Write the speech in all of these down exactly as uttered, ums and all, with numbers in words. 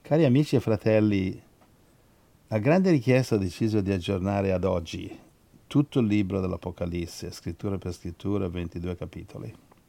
Cari amici e fratelli, a grande richiesta ho deciso di aggiornare ad oggi tutto il libro dell'Apocalisse, scrittura per scrittura, ventidue capitoli.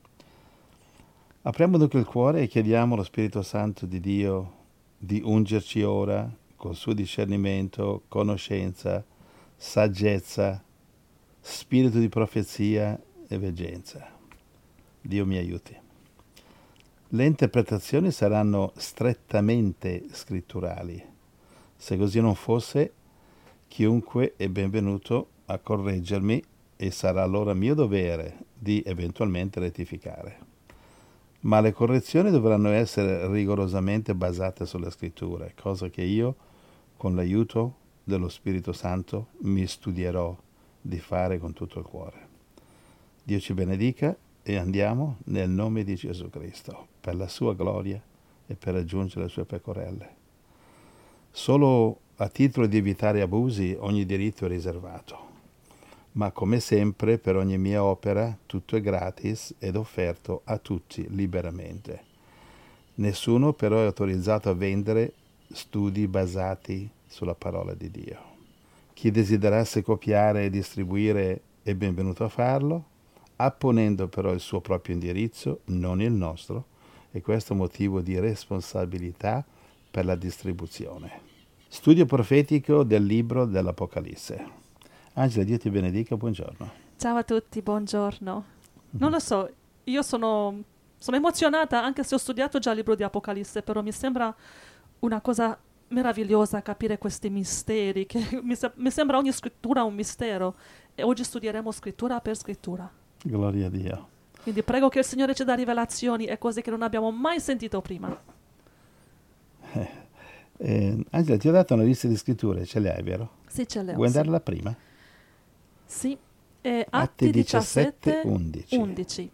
Apriamo dunque il cuore e chiediamo allo Spirito Santo di Dio di ungerci ora col suo discernimento, conoscenza, saggezza, spirito di profezia e veggenza. Dio mi aiuti. Le interpretazioni saranno strettamente scritturali. Se così non fosse, chiunque è benvenuto a correggermi e sarà allora mio dovere di eventualmente rettificare. Ma le correzioni dovranno essere rigorosamente basate sulle scritture, cosa che io, con l'aiuto dello Spirito Santo, mi studierò di fare con tutto il cuore. Dio ci benedica e andiamo nel nome di Gesù Cristo, per la sua gloria e per raggiungere le sue pecorelle. Solo a titolo di evitare abusi ogni diritto è riservato, ma come sempre per ogni mia opera tutto è gratis ed offerto a tutti liberamente. Nessuno però è autorizzato a vendere studi basati sulla parola di Dio. Chi desiderasse copiare e distribuire è benvenuto a farlo, apponendo però il suo proprio indirizzo, non il nostro, e questo è motivo di responsabilità per la distribuzione. Studio profetico del libro dell'Apocalisse. Angela, Dio ti benedica, buongiorno. Ciao a tutti, buongiorno. Non lo so, io sono, sono emozionata anche se ho studiato già il libro di Apocalisse, però mi sembra una cosa meravigliosa capire questi misteri, che mi, se- mi sembra ogni scrittura un mistero e oggi studieremo scrittura per scrittura. Gloria a Dio. Quindi prego che il Signore ci dà rivelazioni e cose che non abbiamo mai sentito prima. Eh, eh, Angela, ti ho dato una lista di scritture, ce le hai, vero? Sì, ce le ho. Vuoi sì. andarla prima? Sì, eh, Atti Atti diciassette, diciassette, undici. undici.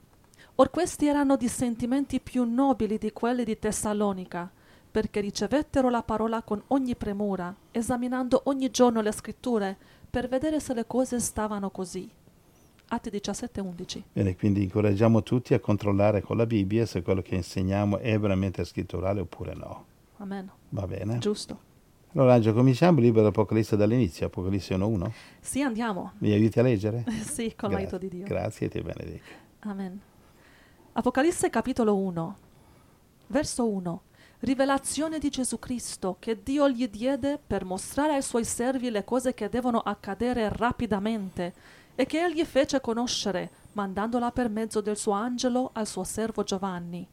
Or questi erano di sentimenti più nobili di quelli di Tessalonica, perché ricevettero la parola con ogni premura, esaminando ogni giorno le scritture, per vedere se le cose stavano così. Atti diciassette, undici. Bene, quindi incoraggiamo tutti a controllare con la Bibbia se quello che insegniamo è veramente scritturale oppure no. Amen. Va bene? Giusto. Allora, Angela, cominciamo il libro dell'Apocalisse dall'inizio, Apocalisse uno uno. Sì, andiamo. Mi aiuti a leggere? Sì, con Gra- l'aiuto di Dio. Grazie e ti benedica. Amen. Apocalisse capitolo uno, verso uno. Rivelazione di Gesù Cristo che Dio gli diede per mostrare ai suoi servi le cose che devono accadere rapidamente e che egli fece conoscere, mandandola per mezzo del suo angelo al suo servo Giovanni,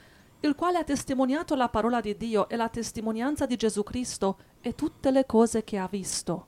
il quale ha testimoniato la parola di Dio e la testimonianza di Gesù Cristo e tutte le cose che ha visto.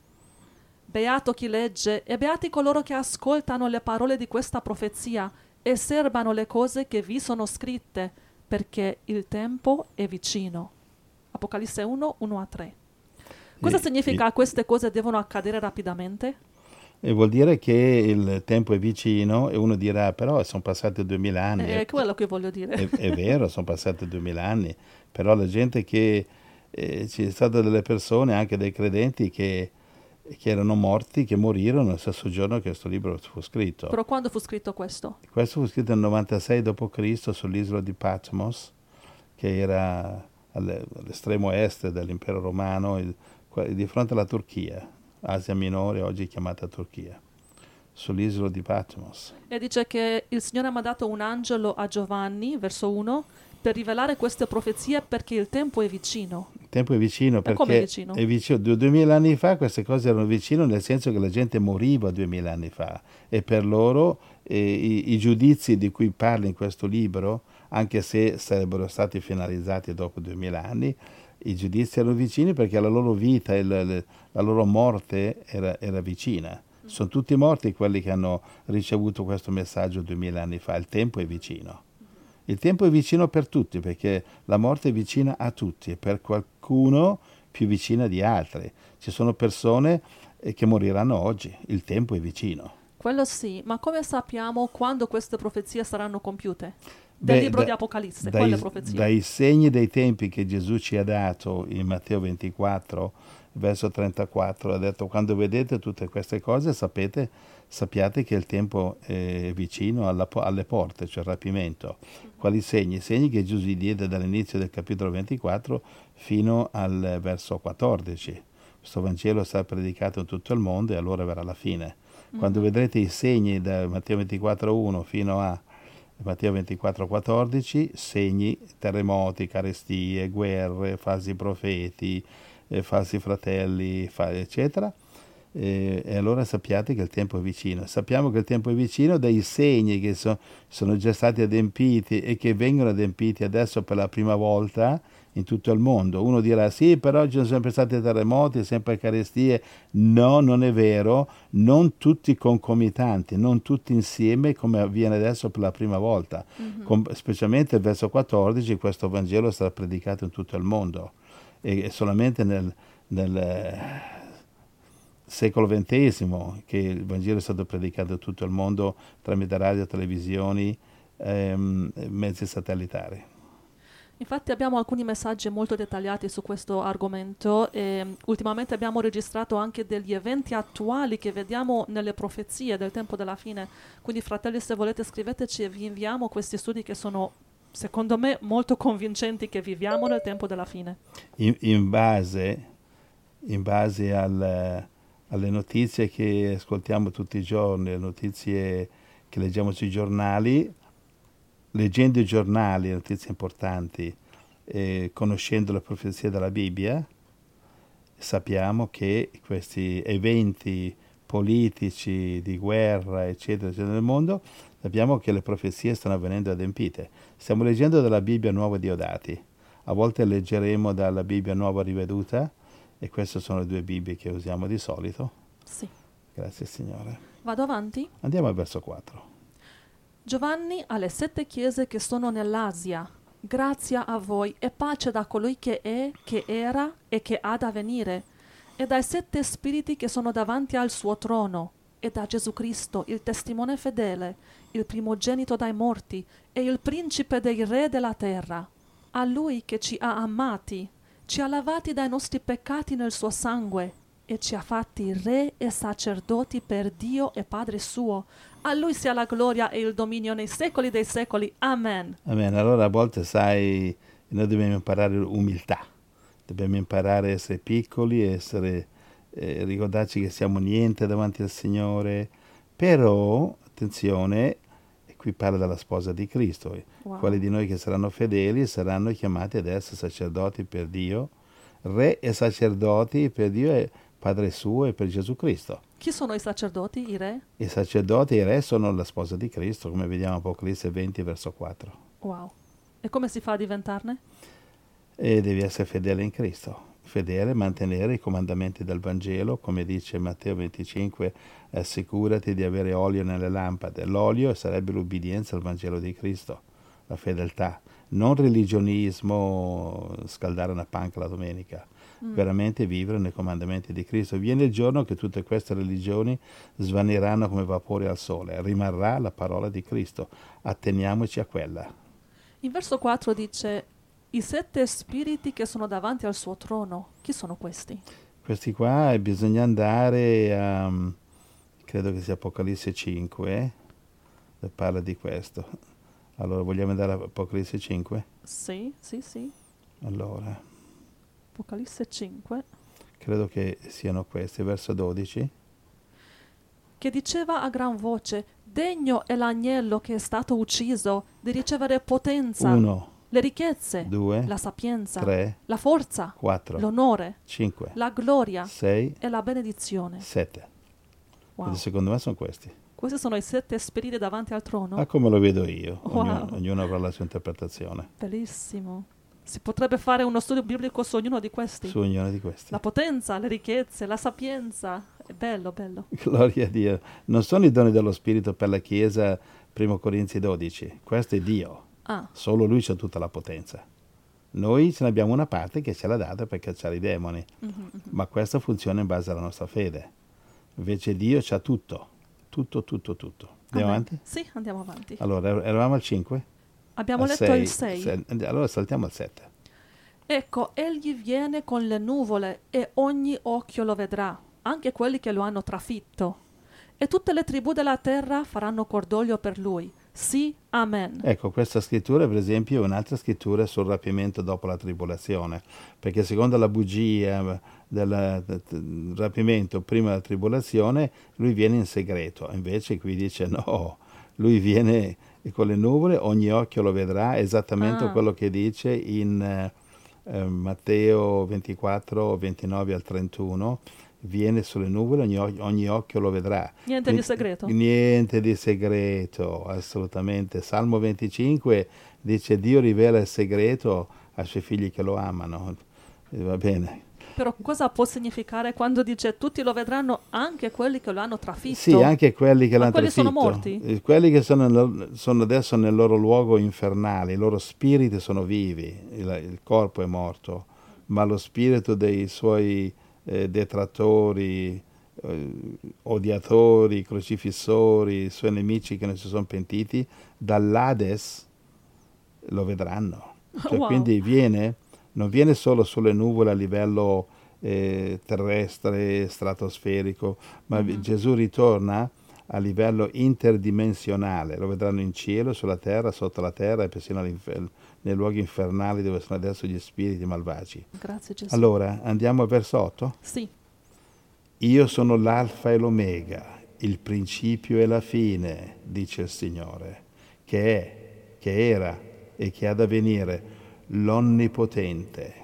Beato chi legge e beati coloro che ascoltano le parole di questa profezia e serbano le cose che vi sono scritte, perché il tempo è vicino. Apocalisse uno, uno a tre. Cosa E- significa e- queste cose devono accadere rapidamente? E vuol dire che il tempo è vicino e uno dirà, però sono passati duemila anni. È quello che voglio dire. È, è vero, sono passati duemila anni, però la gente che eh, ci sono state delle persone, anche dei credenti, che, che erano morti, che morirono lo stesso giorno che questo libro fu scritto. Però quando fu scritto questo? Questo fu scritto nel novantasei dopo Cristo sull'isola di Patmos, che era alle- all'estremo est dell'impero romano, il- qua- di fronte alla Turchia, Asia Minore, oggi chiamata Turchia, sull'isola di Patmos. E dice che il Signore ha mandato un angelo a Giovanni, verso uno, per rivelare queste profezie perché il tempo è vicino. Il tempo è vicino perché come è vicino? è vicino. Du- duemila anni fa queste cose erano vicino nel senso che la gente moriva duemila anni fa e per loro eh, i, i giudizi di cui parla in questo libro, anche se sarebbero stati finalizzati dopo duemila anni, i giudizi erano vicini perché la loro vita e la, la- la loro morte era, era vicina. Sono tutti morti quelli che hanno ricevuto questo messaggio duemila anni fa. Il tempo è vicino. Il tempo è vicino per tutti perché la morte è vicina a tutti e per qualcuno più vicina di altri. Ci sono persone eh, che moriranno oggi. Il tempo è vicino. Quello sì, ma come sappiamo quando queste profezie saranno compiute? Del Beh, libro da- di Apocalisse, dai, quelle profezie? dai segni dei tempi che Gesù ci ha dato in Matteo ventiquattro verso trentaquattro, ha detto: quando vedete tutte queste cose sapete, sappiate che il tempo è vicino alla, alle porte, cioè il rapimento. Quali segni? Segni che Gesù diede dall'inizio del capitolo ventiquattro fino al verso quattordici. Questo Vangelo sarà predicato in tutto il mondo e allora verrà la fine. Quando Mhm. vedrete i segni da Matteo ventiquattro uno fino a Matteo ventiquattro quattordici, segni, terremoti, carestie, guerre, falsi profeti, eh, falsi fratelli, fa- eccetera, e, e allora sappiate che il tempo è vicino. Sappiamo che il tempo è vicino dai segni che so- sono già stati adempiti e che vengono adempiti adesso per la prima volta in tutto il mondo. Uno dirà: sì, però ci sono sempre stati terremoti, sempre carestie. No, non è vero, non tutti concomitanti, non tutti insieme come avviene adesso per la prima volta. Mhm. Com- specialmente il verso quattordici, questo Vangelo sarà predicato in tutto il mondo e, e solamente nel, nel eh, secolo ventesimo che il Vangelo è stato predicato in tutto il mondo tramite radio, televisioni, ehm, mezzi satellitari. Infatti abbiamo alcuni messaggi molto dettagliati su questo argomento e mm, ultimamente abbiamo registrato anche degli eventi attuali che vediamo nelle profezie del tempo della fine. Quindi fratelli, se volete scriveteci e vi inviamo questi studi che sono, secondo me, molto convincenti che viviamo nel tempo della fine. In, in base, in base al, alle notizie che ascoltiamo tutti i giorni, le notizie che leggiamo sui giornali, leggendo i giornali, notizie importanti, e conoscendo le profezie della Bibbia, sappiamo che questi eventi politici, di guerra, eccetera, eccetera, nel mondo, sappiamo che le profezie stanno avvenendo adempite. Stiamo leggendo dalla Bibbia Nuova Diodati, a volte leggeremo dalla Bibbia Nuova Riveduta, e queste sono le due Bibbie che usiamo di solito. Sì. Grazie Signore. Vado avanti? Andiamo al verso quattro. Giovanni alle sette chiese che sono nell'Asia. Grazia a voi e pace da colui che è, che era e che ha da venire, e dai sette spiriti che sono davanti al suo trono, e da Gesù Cristo, il testimone fedele, il primogenito dai morti, e il principe dei re della terra. A lui che ci ha amati, ci ha lavati dai nostri peccati nel suo sangue, e ci ha fatti re e sacerdoti per Dio e Padre suo. A lui sia la gloria e il dominio nei secoli dei secoli. Amen. Amen. Allora a volte, sai, noi dobbiamo imparare umiltà, dobbiamo imparare a essere piccoli, essere, eh, ricordarci che siamo niente davanti al Signore, però, attenzione, e qui parla della sposa di Cristo, eh, Wow. quelli di noi che saranno fedeli saranno chiamati ad essere sacerdoti per Dio, re e sacerdoti per Dio e Padre suo e per Gesù Cristo. Chi sono i sacerdoti, i re? I sacerdoti e i re sono la sposa di Cristo, come vediamo in Apocalisse venti, verso quattro. Wow. E come si fa a diventarne? E devi essere fedele in Cristo, fedele, mantenere i comandamenti del Vangelo, come dice Matteo venticinque, assicurati di avere olio nelle lampade. L'olio sarebbe l'ubbidienza al Vangelo di Cristo, la fedeltà, non religionismo, scaldare una panca la domenica, Mm. veramente vivere nei comandamenti di Cristo. Viene il giorno che tutte queste religioni svaniranno come vapori al sole, rimarrà la parola di Cristo, atteniamoci a quella. In verso quattro dice: i sette spiriti che sono davanti al suo trono. Chi sono questi? Questi qua bisogna andare a, credo che sia Apocalisse cinque, eh, parla di questo. Allora, vogliamo andare a Apocalisse cinque? Sì, sì, sì. Allora, Apocalisse cinque. credo che siano questi, verso dodici. Che diceva a gran voce: degno è l'agnello che è stato ucciso di ricevere potenza, uno, le ricchezze, due, la sapienza, tre, la forza, quattro, l'onore, cinque, la gloria sei, e la benedizione. sette. Wow. Quindi secondo me sono questi. Questi sono i sette spiriti davanti al trono. Ah, come lo vedo io. Wow. Ognuno, ognuno avrà la sua interpretazione Bellissimo. Si potrebbe fare uno studio biblico su ognuno di questi. su ognuno di questi. La potenza, le ricchezze, la sapienza. È bello, bello. Gloria a Dio. Non sono i doni dello Spirito per la Chiesa, primo Corinzi dodici. Questo è Dio. Ah, Solo Lui c'ha tutta la potenza. Noi ce ne abbiamo una parte che ce l'ha data per cacciare i demoni, mhm, mhm. ma questo funziona in base alla nostra fede. Invece Dio c'ha tutto, tutto, tutto, tutto. Andiamo Amen. avanti? Sì, andiamo avanti. Allora, er- eravamo al cinque? Abbiamo Al letto sei, il sei. se- allora saltiamo al sette. Ecco, egli viene con le nuvole e ogni occhio lo vedrà, anche quelli che lo hanno trafitto. E tutte le tribù della terra faranno cordoglio per lui. Sì, amen. Ecco, questa scrittura, per esempio, è un'altra scrittura sul rapimento dopo la tribolazione, perché secondo la bugia del, del rapimento prima della tribolazione, lui viene in segreto, invece qui dice no, lui viene con le nuvole, ogni occhio lo vedrà, esattamente Ah, quello che dice in eh, eh, Matteo ventiquattro, ventinove al trentuno, viene sulle nuvole, ogni, o- ogni occhio lo vedrà. niente di Quindi, segreto. niente di segreto, assolutamente. Salmo venticinque dice Dio rivela il segreto ai suoi figli che lo amano. E va bene. Però cosa può significare quando dice tutti lo vedranno, anche quelli che lo hanno Sì, trafitto? anche quelli che Ma l'hanno quelli sono trafitto, morti? eh, quelli che sono, nel- sono adesso nel loro luogo infernale, i loro spiriti sono vivi, il, il corpo è morto, ma lo spirito dei suoi eh, detrattori, eh, odiatori, crocifissori, i suoi nemici che non si sono pentiti, dall'Ades lo vedranno. Cioè, Wow. quindi viene, non viene solo sulle nuvole a livello eh, terrestre, stratosferico, ma vi- Mhm. Gesù ritorna a livello interdimensionale, lo vedranno in cielo, sulla terra, sotto la terra e persino all'infer- nei luoghi infernali dove sono adesso gli spiriti malvagi. Grazie Gesù. Allora, andiamo al verso otto. Sì, Io sono l'alfa e l'omega, il principio e la fine, dice il Signore, che è, che era e che ha da venire, l'Onnipotente.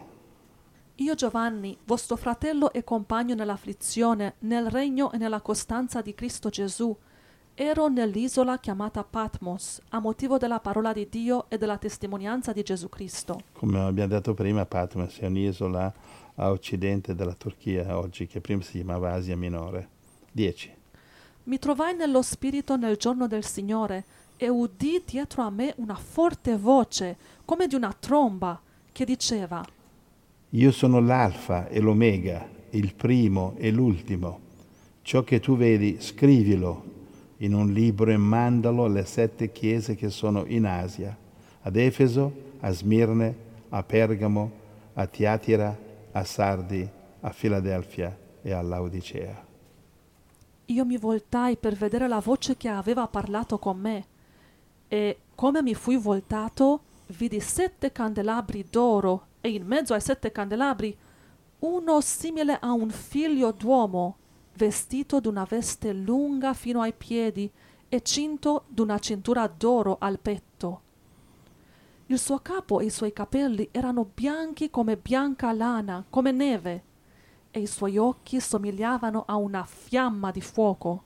io Giovanni, vostro fratello e compagno nell'afflizione, nel regno e nella costanza di Cristo Gesù, ero nell'isola chiamata Patmos, a motivo della parola di Dio e della testimonianza di Gesù Cristo. Come abbiamo detto prima, Patmos è un'isola a occidente della Turchia oggi, che prima si chiamava Asia Minore. dieci. Mi trovai nello spirito nel giorno del Signore e udì dietro a me una forte voce, come di una tromba, che diceva: Io sono l'alfa e l'omega, il primo e l'ultimo. Ciò che tu vedi, scrivilo in un libro e mandalo alle sette chiese che sono in Asia, ad Efeso, a Smirne, a Pergamo, a Tiatira, a Sardi, a Filadelfia e a Laodicea. Io mi voltai per vedere la voce che aveva parlato con me, e come mi fui voltato, vidi sette candelabri d'oro, e in mezzo ai sette candelabri uno simile a un figlio d'uomo, vestito d'una veste lunga fino ai piedi e cinto d'una cintura d'oro al petto. Il suo capo e i suoi capelli erano bianchi come bianca lana, come neve, e i suoi occhi somigliavano a una fiamma di fuoco.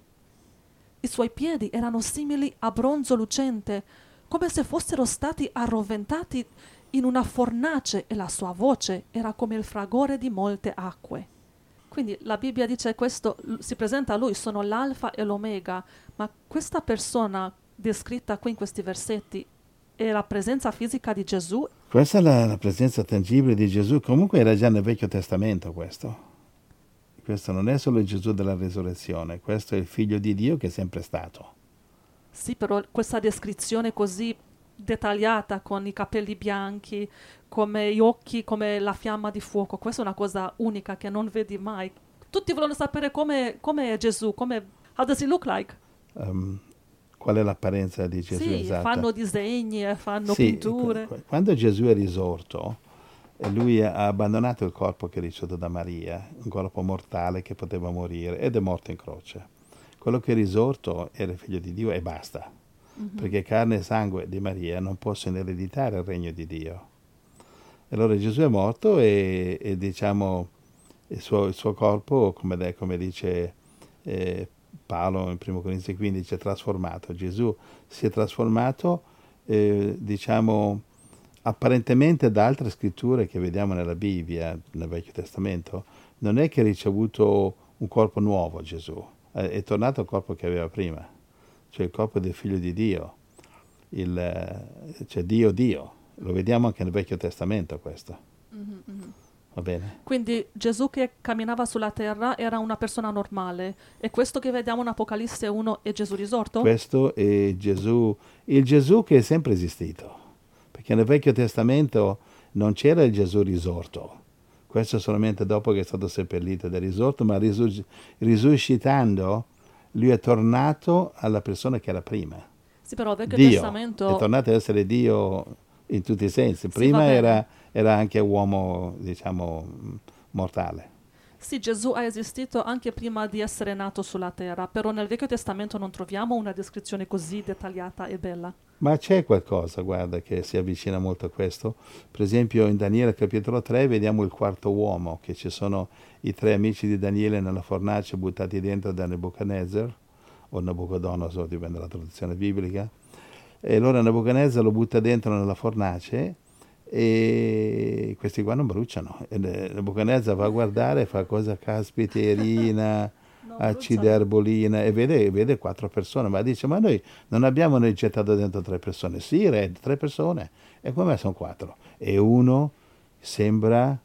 I suoi piedi erano simili a bronzo lucente, come se fossero stati arroventati in una fornace, e la sua voce era come il fragore di molte acque. Quindi la Bibbia dice questo, l- si presenta a lui, sono l'alfa e l'omega, ma questa persona descritta qui in questi versetti è la presenza fisica di Gesù? Questa è la, la presenza tangibile di Gesù, comunque era già nel Vecchio Testamento questo. Questo non è solo il Gesù della risurrezione, questo è il figlio di Dio che è sempre stato. Sì, però questa descrizione così dettagliata, con i capelli bianchi, come gli occhi, come la fiamma di fuoco, questa è una cosa unica che non vedi mai. Tutti vogliono sapere come, come è Gesù, come, how does he look like? Um, qual è l'apparenza di Gesù Sì, esatta? fanno disegni, eh, fanno Sì, pitture. qu- quando Gesù è risorto, eh, lui ha abbandonato il corpo che ha ricevuto da Maria, un corpo mortale che poteva morire, ed è morto in croce. Quello che è risorto era il figlio di Dio e basta, Mhm. perché carne e sangue di Maria non possono ereditare il regno di Dio. E allora Gesù è morto e, e, diciamo il suo, il suo corpo, come, de- come dice eh, Paolo in primo Corinzi quindici, è trasformato. Gesù si è trasformato, eh, diciamo, apparentemente da altre scritture che vediamo nella Bibbia, nel Vecchio Testamento, non è che ha ricevuto un corpo nuovo Gesù, è, è tornato al corpo che aveva prima, cioè il corpo del figlio di Dio, il, eh, cioè Dio Dio. Lo vediamo anche nel Vecchio Testamento questo, Mhm, mhm. va bene? Quindi Gesù che camminava sulla terra era una persona normale, e questo che vediamo in Apocalisse uno è Gesù risorto? Questo è Gesù, il Gesù che è sempre esistito, perché nel Vecchio Testamento non c'era il Gesù risorto. Questo solamente dopo che è stato seppellito del risorto, ma risus- risuscitando, lui è tornato alla persona che era prima. Sì, però il Vecchio Dio, è Testamento tornato ad essere Dio in tutti i sensi. sì, va Prima bene. era, era anche uomo, diciamo, mortale. Sì, Gesù ha esistito anche prima di essere nato sulla terra, però nel Vecchio Testamento non troviamo una descrizione così dettagliata e bella. Ma c'è qualcosa, guarda, che si avvicina molto a questo. Per esempio in Daniele capitolo tre vediamo il quarto uomo, che ci sono i tre amici di Daniele nella fornace buttati dentro da Nebuchadnezzar, o Nabucodonosor, dipende dalla traduzione biblica. E allora Nebuchadnezzar lo butta dentro nella fornace e questi qua non bruciano. E Nebuchadnezzar va a guardare e fa cosa caspiterina, Non bruciano. acciderbolina, e vede, vede quattro persone, ma dice, ma noi non abbiamo noi gettato dentro tre persone. Sì, re, tre persone. E come sono quattro? E uno sembra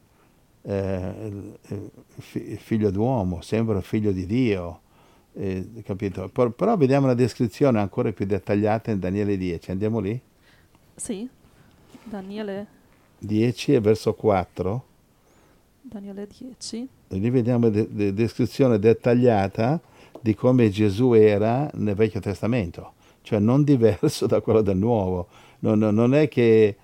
eh, fi- figlio d'uomo, sembra figlio di Dio. Eh, capito? Por- però vediamo una descrizione ancora più dettagliata in Daniele dieci. Andiamo lì? Sì, Daniele, dieci e verso quattro. Daniele dieci. E lì vediamo la de- de- descrizione dettagliata di come Gesù era nel Vecchio Testamento, cioè non diverso da quello del Nuovo. Non, non- non è che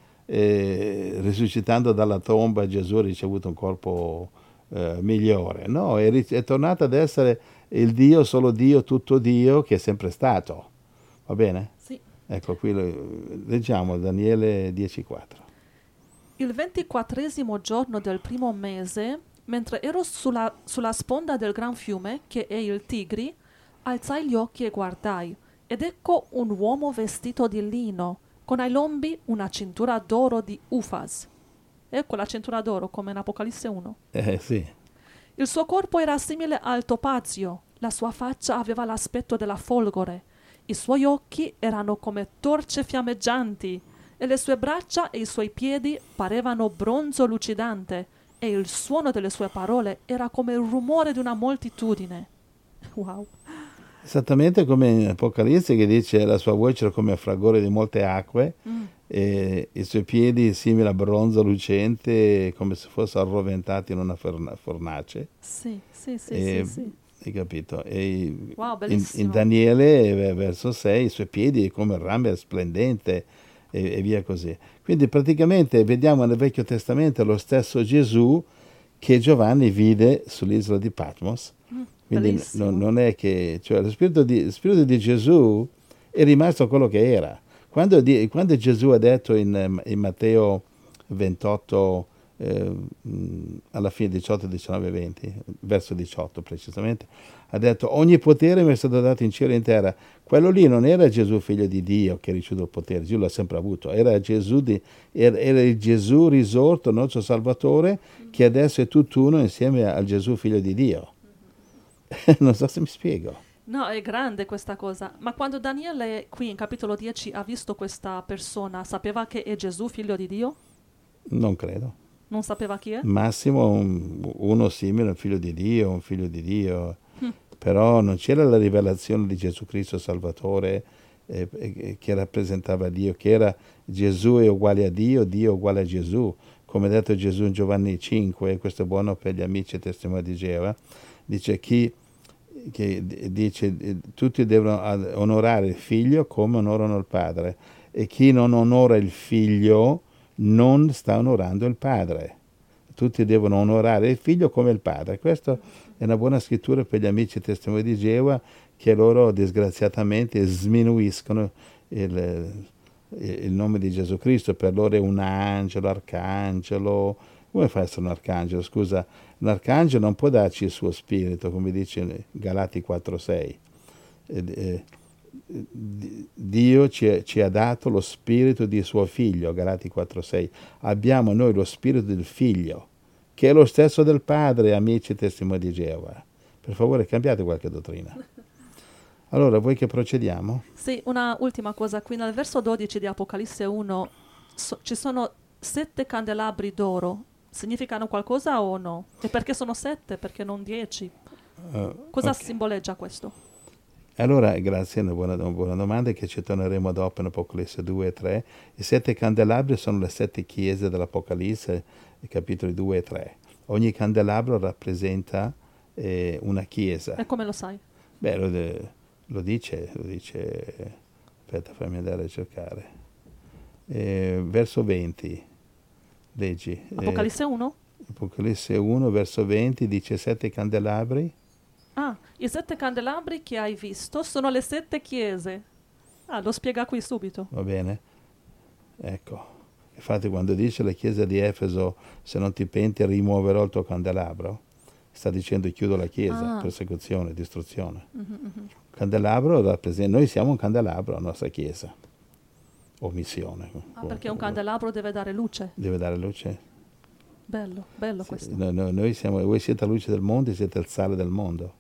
eh, risuscitando dalla tomba Gesù ha ricevuto un corpo eh, migliore, no, è, ri- è tornato ad essere il Dio, solo Dio, tutto Dio che è sempre stato. Va bene? Sì. Ecco, qui lo- leggiamo Daniele dieci quattro. Il ventiquattresimo giorno del primo mese, mentre ero sulla, sulla sponda del gran fiume, che è il Tigri, alzai gli occhi e guardai, ed ecco un uomo vestito di lino, con ai lombi una cintura d'oro di Ufaz. Ecco la cintura d'oro, come in Apocalisse uno. Eh sì, Il suo corpo era simile al topazio, la sua faccia aveva l'aspetto della folgore, i suoi occhi erano come torce fiammeggianti, e le sue braccia e i suoi piedi parevano bronzo lucidante, e il suono delle sue parole era come il rumore di una moltitudine. Wow. esattamente come in Apocalisse che dice la sua voce era come il fragore di molte acque Mm. e i suoi piedi simili a bronzo lucente come se fossero arroventati in una forna- fornace. Sì, sì, sì, E- sì, sì. Hai capito? E Wow, in, bellissimo. in Daniele, eh, verso sei, i suoi piedi come il rame splendente e, e via così. Quindi praticamente vediamo nel Vecchio Testamento lo stesso Gesù che Giovanni vide sull'isola di Patmos. Mm, Quindi bellissimo. non, non è che, cioè lo spirito di, lo spirito di Gesù è rimasto quello che era. Quando, di- quando Gesù ha detto in, in Matteo ventotto, eh, mh, alla fine diciotto, diciannove, venti, verso diciotto precisamente, ha detto ogni potere mi è stato dato in cielo e in terra. Quello lì non era Gesù figlio di Dio che ha ricevuto il potere, Gesù l'ha sempre avuto, era Gesù, di, era, era il Gesù risorto, nostro Salvatore, che adesso è tutt'uno insieme al Gesù figlio di Dio. Non so se mi spiego. No, è grande questa cosa. Ma quando Daniele qui in capitolo dieci ha visto questa persona, sapeva che è Gesù, figlio di Dio? Non credo. Non sapeva chi è? Massimo un- uno simile, un figlio di Dio, un figlio di Dio. Mm. Però non c'era la rivelazione di Gesù Cristo Salvatore eh, eh, che rappresentava Dio, che era Gesù è uguale a Dio, Dio è uguale a Gesù. Come ha detto Gesù in Giovanni cinque, questo è buono per gli amici e testimoni di Geova, dice chi che d- dice eh, tutti devono ad- onorare il figlio come onorano il padre e chi non onora il figlio non sta onorando il padre. Tutti devono onorare il figlio come il padre. Questa è una buona scrittura per gli amici e testimoni di Geova che loro disgraziatamente sminuiscono il, il nome di Gesù Cristo. Per loro è un angelo, arcangelo. Come fa a essere un arcangelo? Scusa, l'arcangelo non può darci il suo spirito, come dice in Galati quattro sei. Eh, eh, Dio ci, ci ha dato lo spirito di suo figlio, Galati quattro sei. Abbiamo noi lo spirito del figlio, che è lo stesso del padre, amici e testimoni di Geova. Per favore, cambiate qualche dottrina. Allora, vuoi che procediamo? Sì, una ultima cosa. Qui nel verso dodici di Apocalisse uno so- ci sono sette candelabri d'oro. Significano qualcosa o no? E perché sono sette? Perché non dieci? Uh, Cosa ok. simboleggia questo? Allora, grazie, è una buona, una buona domanda che ci torneremo dopo in Apocalisse due e tre. I sette candelabri sono le sette chiese dell'Apocalisse, i capitoli due e tre. Ogni candelabro rappresenta eh, una chiesa. E come lo sai? Beh, lo, lo dice, lo dice, aspetta, fammi andare a cercare. Eh, verso venti, leggi. Apocalisse uno? Eh, Apocalisse uno, verso venti, dice sette candelabri. Ah, i sette candelabri che hai visto sono le sette chiese. Ah, lo spiega qui subito. Va bene? Ecco. Infatti quando dice la chiesa di Efeso, se non ti penti rimuoverò il tuo candelabro, sta dicendo chiudo la chiesa, Ah. persecuzione, distruzione. Mhm, mhm. Candelabro rappresenta, noi siamo un candelabro, la nostra chiesa, o missione. Ah, perché un candelabro deve dare luce. Deve dare luce. Bello, bello Sì, questo. no- no- noi siamo, voi siete la luce del mondo e siete il sale del mondo.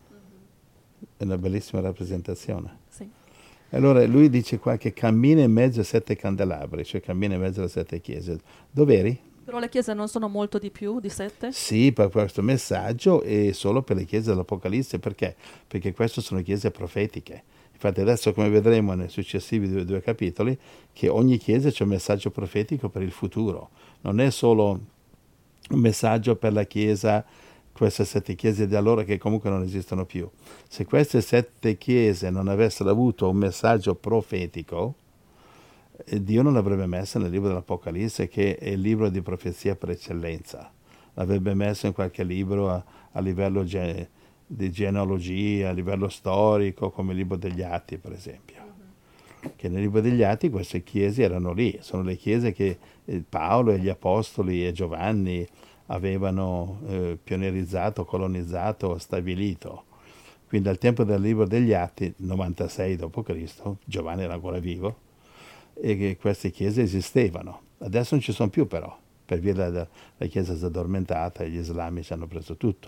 È una bellissima rappresentazione. Sì. Allora lui dice qua che cammina in mezzo a sette candelabri, cioè cammina in mezzo alle sette chiese. Dov'eri? Però le chiese non sono molto di più, di sette? Sì, per questo messaggio è solo per le chiese dell'Apocalisse. Perché? Perché queste sono chiese profetiche. Infatti adesso, come vedremo nei successivi due, due capitoli, che ogni chiesa c'è un messaggio profetico per il futuro. Non è solo un messaggio per la chiesa, queste sette chiese di allora che comunque non esistono più. Se queste sette chiese non avessero avuto un messaggio profetico, eh, Dio non l'avrebbe messo nel libro dell'Apocalisse, che è il libro di profezia per eccellenza. L'avrebbe messo in qualche libro a, a livello ge- di genealogia, a livello storico, come il libro degli Atti, per esempio. Che nel libro degli Atti queste chiese erano lì, sono le chiese che eh, Paolo e gli Apostoli e Giovanni avevano eh, pionierizzato, colonizzato, stabilito. Quindi al tempo del libro degli Atti, novantasei dopo Cristo, Giovanni era ancora vivo, e che queste chiese esistevano. Adesso non ci sono più però, per via della la chiesa si è addormentata e gli islamici hanno preso tutto.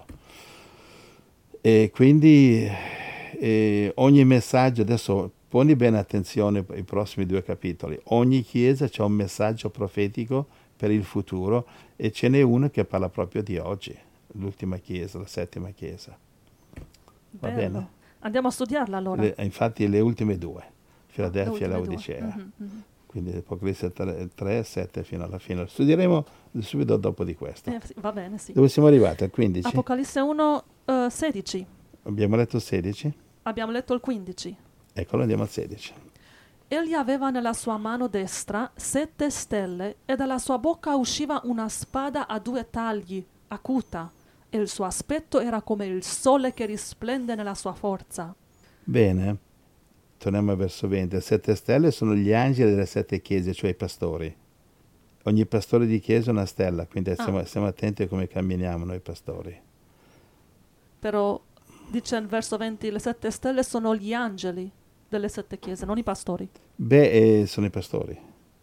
E quindi eh, ogni messaggio, adesso poni bene attenzione ai prossimi due capitoli, ogni chiesa c'è un messaggio profetico per il futuro e ce n'è uno che parla proprio di oggi, l'ultima chiesa, la settima chiesa. Va Bello. bene? Andiamo a studiarla allora. Le- infatti le ultime due, Filadelfia e Le ultime Laodicea. due. Mhm, mhm. Quindi Apocalisse tre, sette fino alla fine. Studieremo subito dopo di questo. Eh, sì, va bene, sì. Dove siamo arrivati? Al quindici? Apocalisse uno, eh, sedici. Abbiamo letto il sedici? Abbiamo letto il quindici. Eccolo, andiamo al sedici. Egli aveva nella sua mano destra sette stelle e dalla sua bocca usciva una spada a due tagli, acuta, e il suo aspetto era come il sole che risplende nella sua forza. Bene, torniamo al verso venti. Le sette stelle sono gli angeli delle sette chiese, cioè i pastori. Ogni pastore di chiesa è una stella, quindi stiamo, Ah. stiamo attenti a come camminiamo noi pastori. Però dice nel verso venti, le sette stelle sono gli angeli delle sette chiese, non i pastori. Beh, eh, sono i pastori.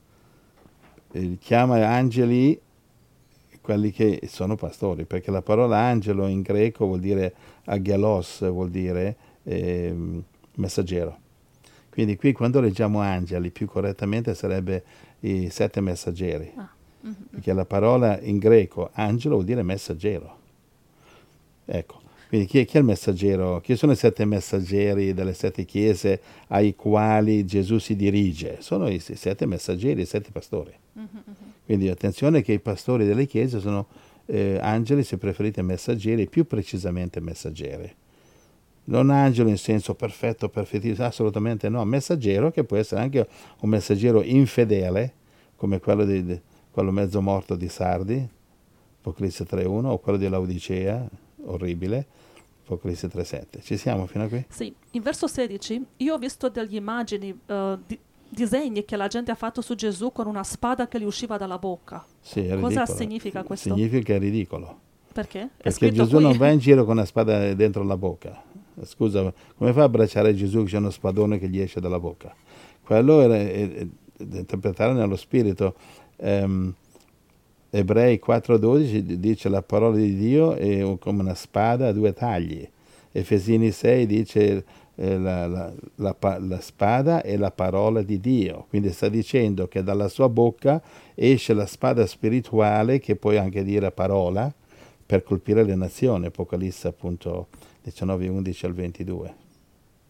Eh, chiama angeli quelli che sono pastori, perché la parola angelo in greco vuol dire aggelos, vuol dire ehm, messaggero. Quindi qui quando leggiamo angeli, più correttamente sarebbe i sette messaggeri, Ah. Mhm. perché la parola in greco angelo vuol dire messaggero. Ecco, quindi chi è, chi è il messaggero? Chi sono i sette messaggeri delle sette chiese ai quali Gesù si dirige? Sono i sette messaggeri, i sette pastori. Mhm, mhm. Quindi attenzione che i pastori delle chiese sono eh, angeli, se preferite messaggeri, più precisamente messaggeri. Non angelo in senso perfetto, perfettissimo, assolutamente no. Messaggero che può essere anche un messaggero infedele, come quello, di, di, quello mezzo morto di Sardi, Apocalisse tre uno, o quello di Laodicea, orribile, Apocalisse tre sette. Ci siamo fino a qui? Sì, in verso sedici io ho visto delle immagini, eh, di- disegni che la gente ha fatto su Gesù con una spada che gli usciva dalla bocca. Sì, è Cosa ridicolo. significa questo? Significa che è ridicolo. Perché? È Perché scritto Gesù qui. non va in giro con una spada dentro la bocca. Scusa, come fa a abbracciare Gesù che c'è uno spadone che gli esce dalla bocca? Quello era, è, è, da interpretare nello spirito. Ehm, Ebrei quattro dodici dice la parola di Dio è come una spada a due tagli. Efesini sei dice eh, la, la, la, la spada è la parola di Dio. Quindi sta dicendo che dalla sua bocca esce la spada spirituale, che puoi anche dire parola, per colpire le nazioni. Apocalisse appunto diciannove undici al ventidue.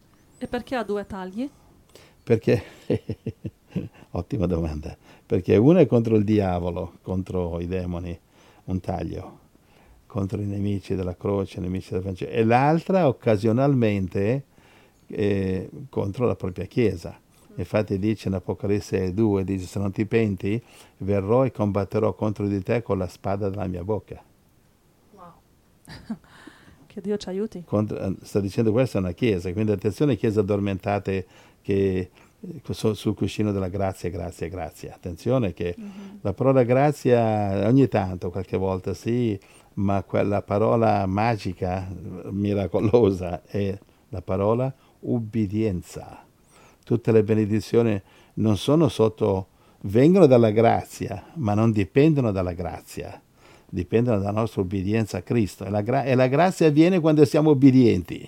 E perché ha due tagli? Perché, ottima domanda, perché uno è contro il diavolo, contro i demoni, un taglio, contro i nemici della croce, i nemici del Vangelo, e l'altra occasionalmente eh, contro la propria Chiesa. Infatti dice in Apocalisse due, dice se non ti penti verrò e combatterò contro di te con la spada della mia bocca. Wow. Che Dio ci aiuti. Contro, sta dicendo questa è una Chiesa, quindi attenzione chiese addormentate che sul, sul cuscino della grazia, grazia, grazia. Attenzione che mm-hmm. la parola grazia ogni tanto, qualche volta sì, ma quella parola magica, miracolosa è la parola ubbidienza. Tutte le benedizioni non sono sotto, vengono dalla grazia, ma non dipendono dalla grazia, dipendono dalla nostra obbedienza a Cristo. E la, gra- e la grazia avviene quando siamo obbedienti.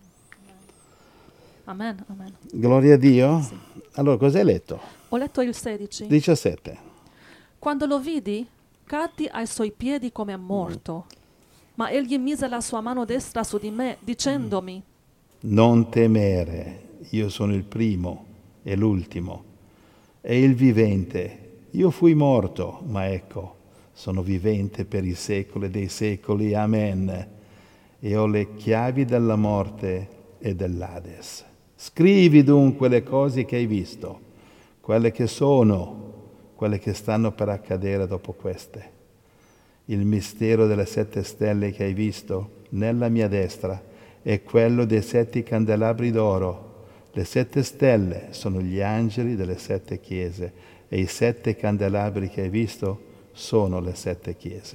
Amen, amen. Gloria a Dio. Sì. Allora, cos'hai letto? Ho letto il sedici. diciassette. Quando lo vidi, caddi ai suoi piedi come morto. Mm. Ma egli mise la sua mano destra su di me, dicendomi: non temere. Io sono il primo e l'ultimo e il vivente. Io fui morto, ma ecco, sono vivente per i secoli dei secoli. Amen. E ho le chiavi della morte e dell'Ades. Scrivi dunque le cose che hai visto, quelle che sono, quelle che stanno per accadere dopo queste. Il mistero delle sette stelle che hai visto nella mia destra è quello dei sette candelabri d'oro. Le sette stelle sono gli angeli delle sette chiese e i sette candelabri che hai visto sono le sette chiese.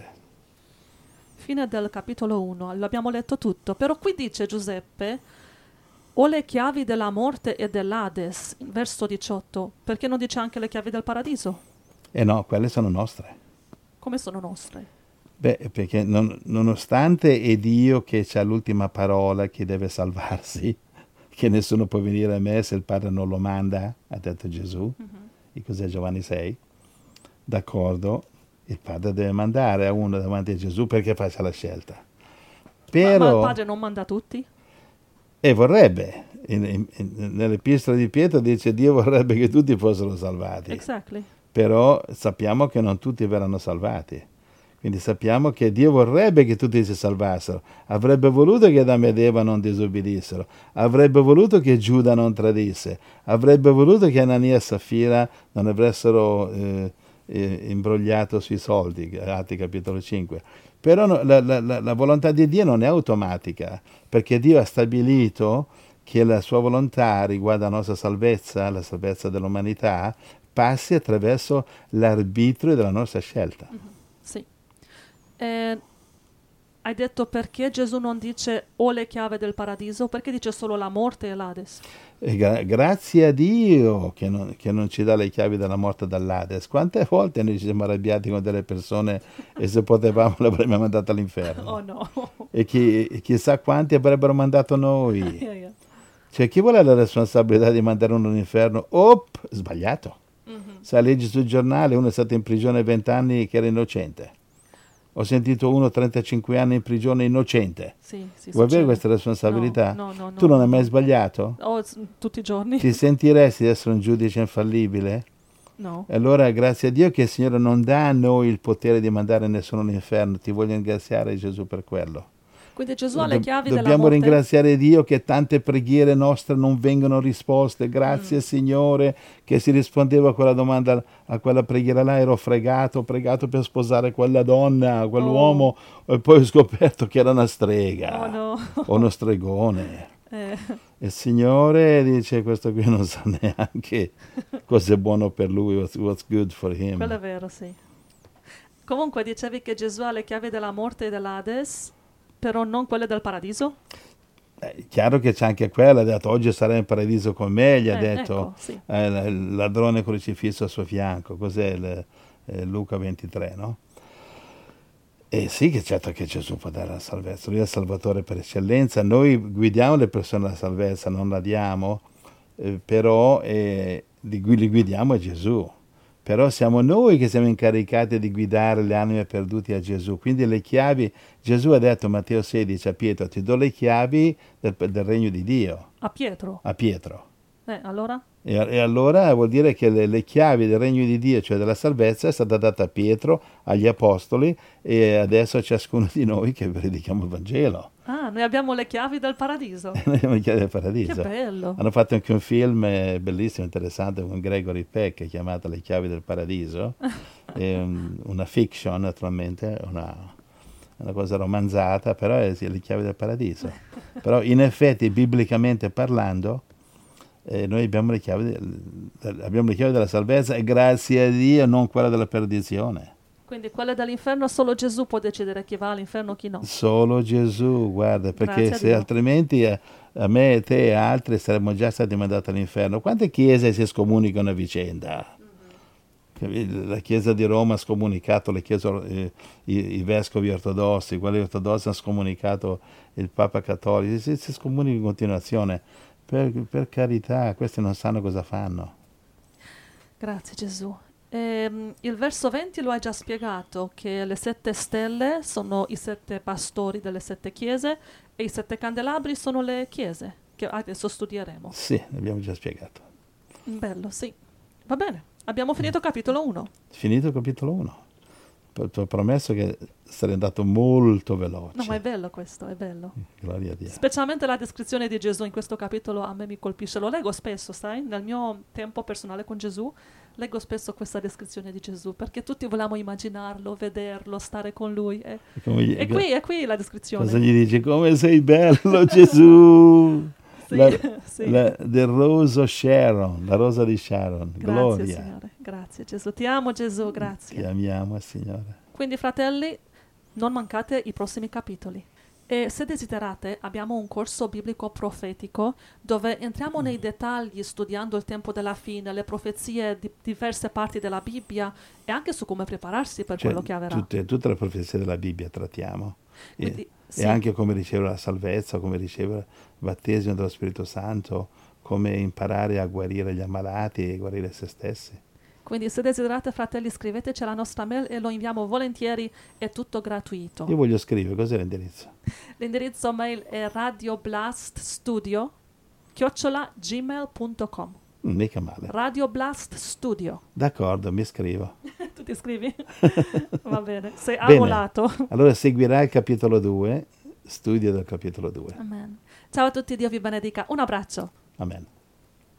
Fine del capitolo uno, l'abbiamo letto tutto, però qui dice Giuseppe: ho le chiavi della morte e dell'Ades, verso diciotto, perché non dice anche le chiavi del paradiso? Eh no, quelle sono nostre. Come sono nostre? Beh, perché non, nonostante è Dio che ha l'ultima parola, che deve salvarsi, che nessuno può venire a me se il Padre non lo manda, ha detto Gesù, mm-hmm. E cos'è Giovanni sei? D'accordo, il Padre deve mandare a uno davanti a Gesù perché faccia la scelta. Però, ma, ma il Padre non manda tutti? E vorrebbe, in, in, in, nell'epistola di Pietro dice Dio vorrebbe che tutti fossero salvati. Exactly. Però sappiamo che non tutti verranno salvati. Quindi sappiamo che Dio vorrebbe che tutti si salvassero, avrebbe voluto che Adamo ed Eva non disobbedissero, avrebbe voluto che Giuda non tradisse, avrebbe voluto che Anania e Safira non avessero eh, eh, imbrogliato sui soldi, Atti capitolo cinque. Però no, la, la, la volontà di Dio non è automatica, perché Dio ha stabilito che la sua volontà riguardo la nostra salvezza, la salvezza dell'umanità, passi attraverso l'arbitrio della nostra scelta. Mm-hmm. Sì. Eh, hai detto perché Gesù non dice ho le chiavi del paradiso, perché dice solo la morte e l'Ades? E gra- grazie a Dio che non, che non ci dà le chiavi della morte e dell'Ades. Quante volte noi ci siamo arrabbiati con delle persone e se potevamo l'avremmo mandato all'inferno. Oh no. E chi, chissà quanti avrebbero mandato noi. Yeah, yeah. Cioè chi vuole la responsabilità di mandare uno all'inferno? Op, sbagliato. Mm-hmm. Se leggi sul giornale uno è stato in prigione vent'anni che era innocente. Ho sentito uno trentacinque anni in prigione innocente. Sì, sì, vuoi avere succede. questa responsabilità? No, no, no, tu non no, hai mai no. sbagliato? Oh, tutti i giorni. Ti sentiresti di essere un giudice infallibile? No. E allora grazie a Dio che il Signore non dà a noi il potere di mandare nessuno all'inferno. Ti voglio ringraziare Gesù per quello. Quindi Gesù ha le chiavi Do- della morte. Dobbiamo ringraziare Dio che tante preghiere nostre non vengono risposte. Grazie mm. Signore che si rispondeva a quella domanda, a quella preghiera là. Ero fregato, ho pregato per sposare quella donna, quell'uomo, oh. E poi ho scoperto che era una strega oh, no. o uno stregone. Eh. E il Signore dice questo qui non sa neanche cosa è buono per lui, what's, what's good for him. Quello è vero, sì. Comunque dicevi che Gesù ha le chiavi della morte e dell'Ades, però non quelle del paradiso? È chiaro che c'è anche quella, ha detto oggi sarai in paradiso con me, gli ha eh, detto ecco, sì. eh, il ladrone crocifisso al suo fianco, cos'è le, eh, Luca ventitré, no? E sì che certo che Gesù può dare la salvezza, lui è il Salvatore per eccellenza, noi guidiamo le persone alla salvezza, non la diamo, eh, però eh, li, li guidiamo a Gesù, però siamo noi che siamo incaricati di guidare le anime perdute a Gesù. Quindi le chiavi, Gesù ha detto, Matteo sedici, a Pietro, ti do le chiavi del, del regno di Dio. A Pietro? A Pietro. Eh, allora? E, e allora vuol dire che le, le chiavi del regno di Dio, cioè della salvezza, è stata data a Pietro, agli apostoli, e adesso a ciascuno di noi che predichiamo il Vangelo. Ah, noi abbiamo le chiavi del paradiso. Noi abbiamo le chiavi del paradiso. Che bello. Hanno fatto anche un film eh, bellissimo, interessante, con Gregory Peck, chiamato Le chiavi del paradiso. È un, una fiction, naturalmente, una, una cosa romanzata, però è sì, le chiavi del paradiso. Però in effetti, biblicamente parlando, eh, noi abbiamo le, chiavi del, abbiamo le chiavi della salvezza, e grazie a Dio non quella della perdizione. Quindi quelle dall'inferno solo Gesù può decidere chi va all'inferno e chi no. Solo Gesù, guarda, perché Grazie a se Dio. altrimenti a, a me, te e altri saremmo già stati mandati all'inferno. Quante chiese si scomunicano a vicenda? Mm-hmm. La Chiesa di Roma ha scomunicato le chiese, eh, i, i vescovi ortodossi, quelli ortodossi hanno scomunicato il Papa cattolico, si, si scomunica in continuazione. Per, per carità, questi non sanno cosa fanno. Grazie Gesù. Ehm, il verso venti lo hai già spiegato, che le sette stelle sono i sette pastori delle sette chiese e i sette candelabri sono le chiese, che adesso studieremo. Sì, l'abbiamo già spiegato. Bello, sì. Va bene, abbiamo finito capitolo uno. Finito il capitolo uno. Ti ho promesso che sarei andato molto veloce. No, ma è bello questo, è bello. Gloria a Dio. Specialmente la descrizione di Gesù in questo capitolo a me mi colpisce. Lo leggo spesso, sai? Nel mio tempo personale con Gesù, leggo spesso questa descrizione di Gesù, perché tutti vogliamo immaginarlo, vederlo, stare con Lui. E, Gli, e qui, è qui la descrizione. Cosa gli dici? Come sei bello, Gesù! Sì, la, sì. la, del roso Sharon, la rosa di Sharon. Grazie, Gloria. Signore. Grazie, Gesù. Ti amo, Gesù. Grazie. Ti amiamo, Signore. Quindi, fratelli, non mancate i prossimi capitoli. E se desiderate, abbiamo un corso biblico profetico dove entriamo nei dettagli studiando il tempo della fine, le profezie di diverse parti della Bibbia e anche su come prepararsi per Cioè, quello che avverrà. tutte, tutte le profezie della Bibbia trattiamo. Quindi, e, sì. e anche come ricevere la salvezza, come ricevere il battesimo dello Spirito Santo, come imparare a guarire gli ammalati e guarire se stessi. Quindi se desiderate, fratelli, scriveteci alla nostra mail e lo inviamo volentieri, è tutto gratuito. Io voglio scrivere, cos'è l'indirizzo? L'indirizzo mail è radioblaststudio chiocciola gmail punto com. Mm, mica male. Radioblaststudio. D'accordo, mi scrivo. Tu ti scrivi? Va bene, sei Bene. arruolato. Allora seguirà il capitolo due, studio del capitolo due. Amen. Ciao a tutti, Dio vi benedica. Un abbraccio. Amen.